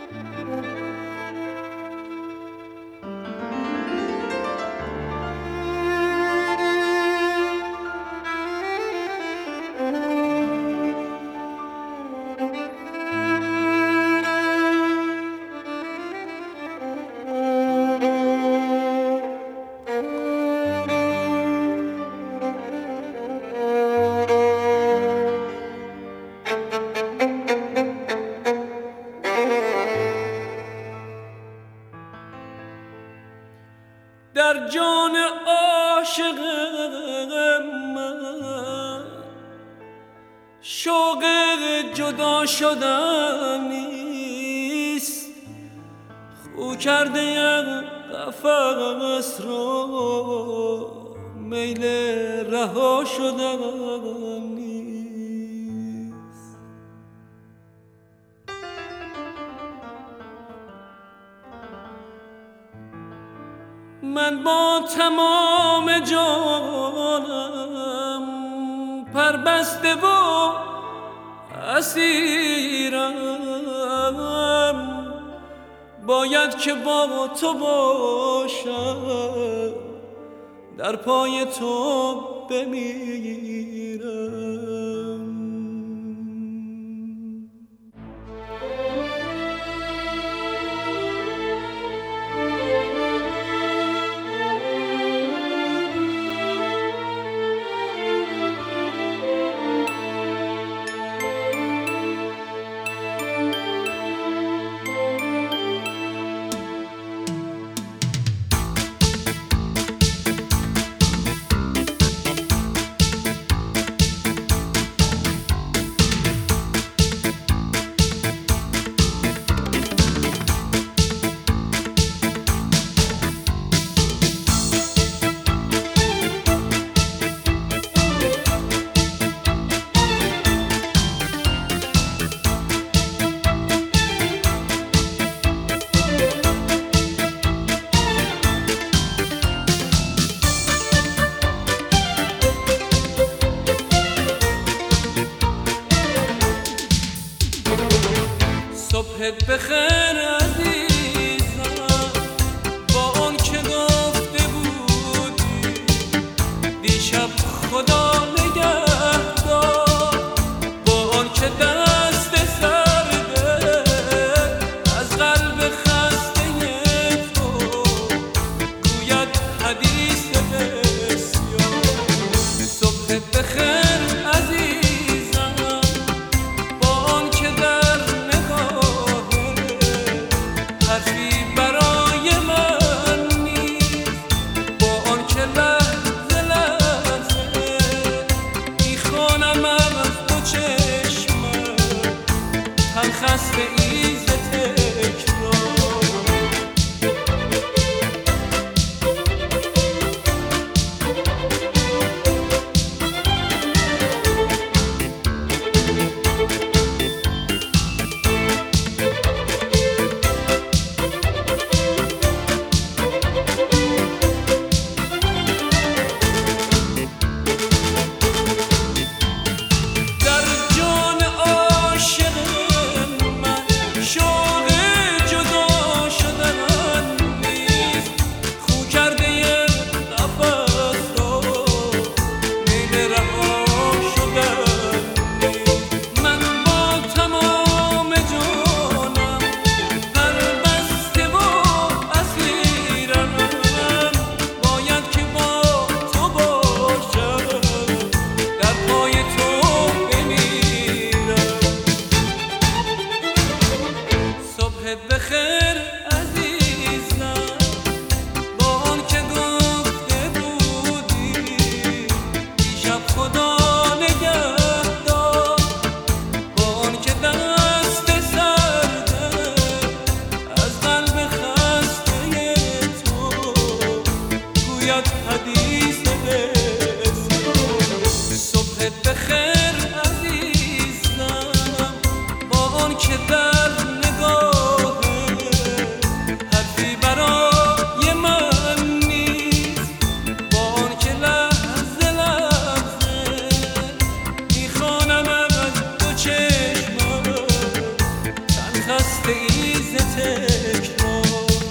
در جان عاشق من شوق جدا شدن نیست، خو کرده قفس رو میل رها شدن نیست. من با تمام جانم پربسته و اسیرم، باید که با تو باشم، در پای تو بمیرم. صبحت بخیر عزیزم، با اون که گفته بودی دیشب خدا نگهدار، با اون که دست سرده از قلب خسته تو گوید حدیث بسیار. صبحت بخیر عزیزم، با اون که در حرفی برای من نیست، با آن که لحظه لحظه میخوانم از دو چشمم هم خسته ایز تکرار. بخیر عزیزم، با آن که گفته بودی دیشب خدا نگهدار، با آن که دست سرده از قلب خسته تو گوید حدیث بسیار. صبحت بخیر عزیزم، با آن که در نگاه تکرار.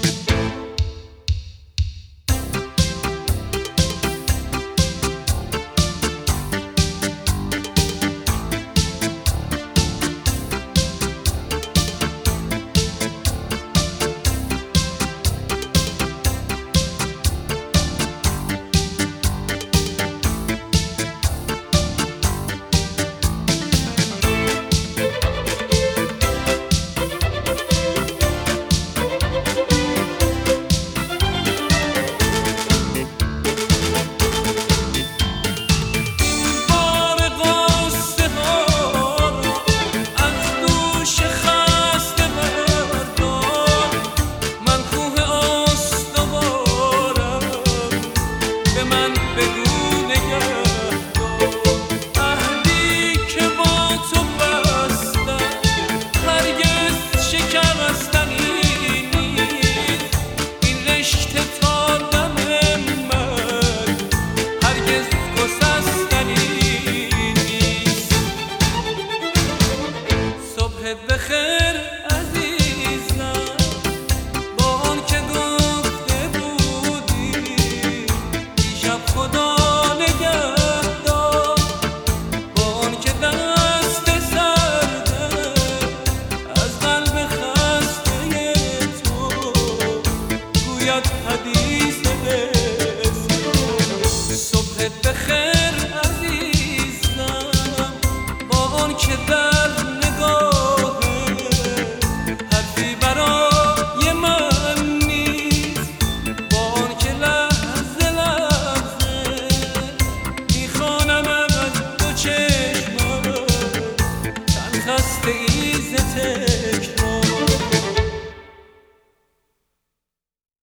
بخیر عزیزم با آن که گفته بودی دیشب خدا نگهدار، با آن که دست سرده از قلب خسته تو گوید حدیث بسیار. صبح بخیر عزیزم با آن که در خسته ای ز